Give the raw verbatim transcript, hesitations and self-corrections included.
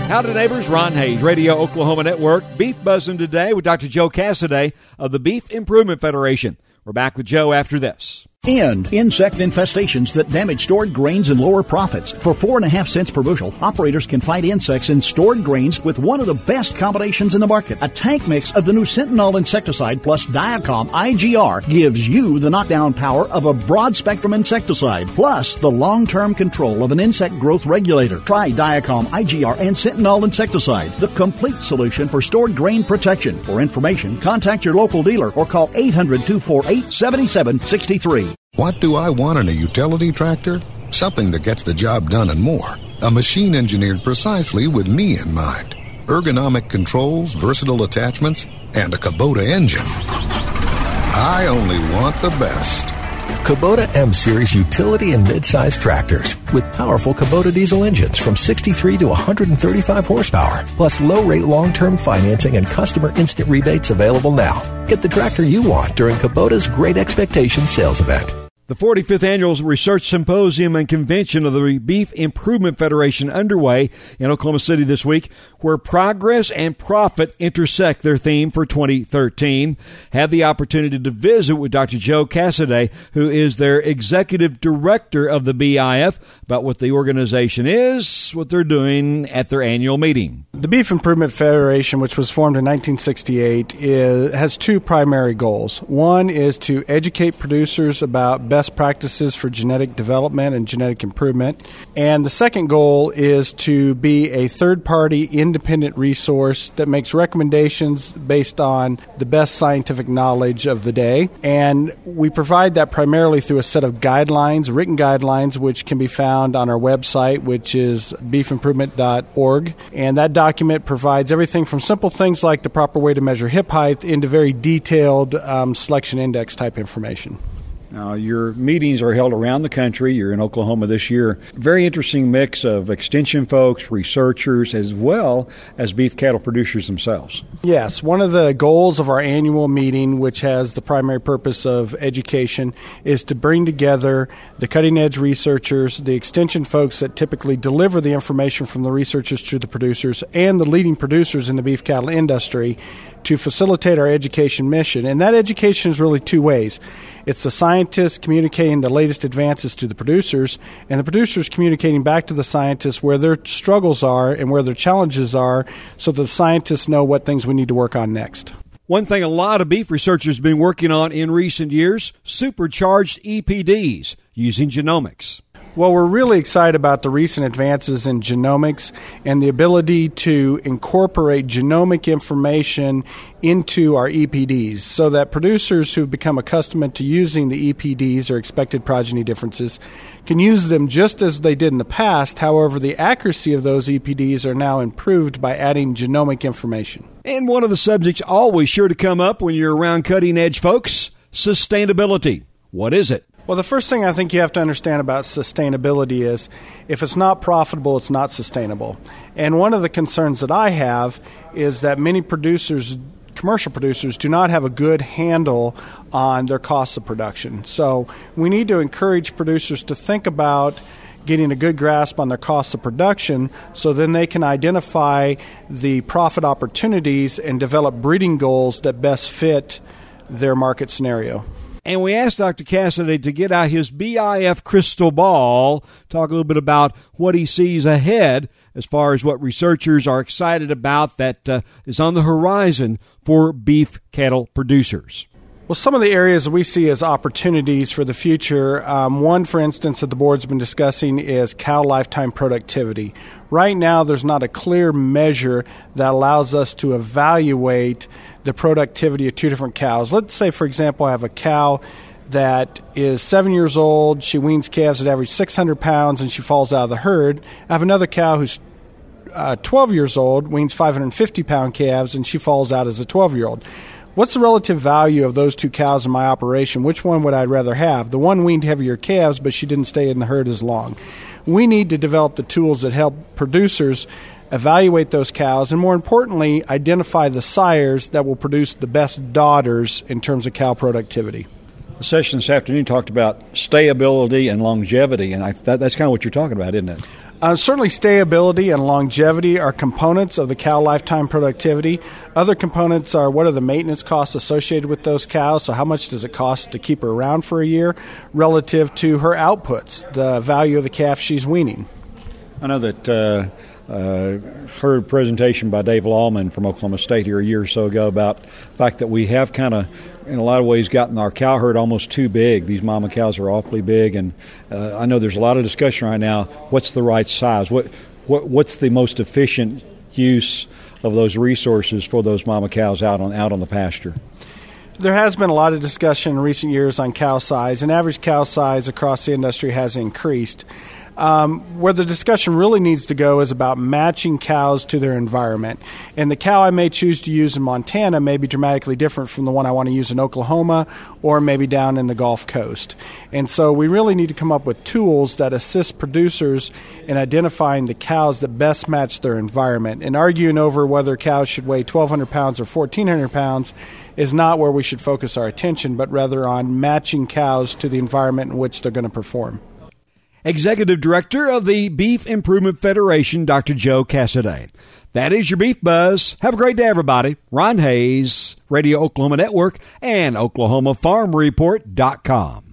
Howdy, neighbors. Ron Hayes, Radio Oklahoma Network. Beef Buzzing today with Doctor Joe Cassidy of the Beef Improvement Federation. We're back with Joe after this. End insect infestations that damage stored grains and lower profits. For four and a half cents per bushel, operators can fight insects in stored grains with one of the best combinations in the market. A tank mix of the new Sentinel insecticide plus Diacom I G R gives you the knockdown power of a broad-spectrum insecticide, plus the long-term control of an insect growth regulator. Try Diacom I G R and Sentinel insecticide, the complete solution for stored grain protection. For information, contact your local dealer or call eight hundred, two four eight, seven seven six three. What do I want in a utility tractor? Something that gets the job done and more. A machine engineered precisely with me in mind. Ergonomic controls, versatile attachments, and a Kubota engine. I only want the best. Kubota M-Series utility and mid-size tractors with powerful Kubota diesel engines from sixty-three to one hundred thirty-five horsepower, plus low-rate long-term financing and customer instant rebates available now. Get the tractor you want during Kubota's Great Expectations sales event. The forty-fifth Annual Research Symposium and Convention of the Beef Improvement Federation underway in Oklahoma City this week, where progress and profit intersect, their theme for twenty thirteen. Had the opportunity to visit with Doctor Joe Cassidy, who is their executive director of the B I F, about what the organization is, what they're doing at their annual meeting. The Beef Improvement Federation, which was formed in nineteen sixty-eight, is, has two primary goals. One is to educate producers about best practices for genetic development and genetic improvement. And the second goal is to be a third-party independent resource that makes recommendations based on the best scientific knowledge of the day. And we provide that primarily through a set of guidelines, written guidelines, which can be found on our website, which is beef improvement dot org. And that document provides everything from simple things like the proper way to measure hip height into very detailed um, selection index type information. Now, your meetings are held around the country. You're in Oklahoma this year. Very interesting mix of extension folks, researchers, as well as beef cattle producers themselves. Yes. One of the goals of our annual meeting, which has the primary purpose of education, is to bring together the cutting-edge researchers, the extension folks that typically deliver the information from the researchers to the producers, and the leading producers in the beef cattle industry to facilitate our education mission. And that education is really two ways. It's the scientists communicating the latest advances to the producers, and the producers communicating back to the scientists where their struggles are and where their challenges are, so that the scientists know what things we need to work on next. One thing a lot of beef researchers have been working on in recent years, supercharged E P Ds using genomics. Well, we're really excited about the recent advances in genomics and the ability to incorporate genomic information into our E P Ds so that producers who've become accustomed to using the E P Ds, or expected progeny differences, can use them just as they did in the past. However, the accuracy of those E P Ds are now improved by adding genomic information. And one of the subjects always sure to come up when you're around cutting-edge folks, sustainability. What is it? Well, the first thing I think you have to understand about sustainability is if it's not profitable, it's not sustainable. And one of the concerns that I have is that many producers, commercial producers, do not have a good handle on their costs of production. So we need to encourage producers to think about getting a good grasp on their costs of production so then they can identify the profit opportunities and develop breeding goals that best fit their market scenario. And we asked Doctor Cassidy to get out his B I F crystal ball, talk a little bit about what he sees ahead as far as what researchers are excited about that uh, is on the horizon for beef cattle producers. Well, some of the areas we see as opportunities for the future, um, one, for instance, that the board's been discussing is cow lifetime productivity. Right now, there's not a clear measure that allows us to evaluate the productivity of two different cows. Let's say, for example, I have a cow that is seven years old, she weans calves that average six hundred pounds, and she falls out of the herd. I have another cow who's uh, twelve years old, weans five hundred fifty pound calves, and she falls out as a twelve-year-old. What's the relative value of those two cows in my operation? Which one would I rather have? The one weaned heavier calves, but she didn't stay in the herd as long. We need to develop the tools that help producers evaluate those cows, and more importantly, identify the sires that will produce the best daughters in terms of cow productivity. The session this afternoon talked about stayability and longevity, and I, that, that's kind of what you're talking about, isn't it? Uh, certainly stayability and longevity are components of the cow lifetime productivity. Other components are what are the maintenance costs associated with those cows, so how much does it cost to keep her around for a year relative to her outputs, the value of the calf she's weaning. I know that uh, uh, heard a presentation by Dave Lallman from Oklahoma State here a year or so ago about the fact that we have kind of, in a lot of ways, gotten our cow herd almost too big. These mama cows are awfully big, and uh, I know there's a lot of discussion right now. What's the right size? What, what what's the most efficient use of those resources for those mama cows out on out on the pasture? There has been a lot of discussion in recent years on cow size, and average cow size across the industry has increased. Um, where the discussion really needs to go is about matching cows to their environment. And the cow I may choose to use in Montana may be dramatically different from the one I want to use in Oklahoma or maybe down in the Gulf Coast. And so we really need to come up with tools that assist producers in identifying the cows that best match their environment. And arguing over whether cows should weigh twelve hundred pounds or fourteen hundred pounds is not where we should focus our attention, but rather on matching cows to the environment in which they're going to perform. Executive Director of the Beef Improvement Federation, Doctor Joe Cassidy. That is your Beef Buzz. Have a great day, everybody. Ron Hayes, Radio Oklahoma Network, and Oklahoma Farm Report dot com.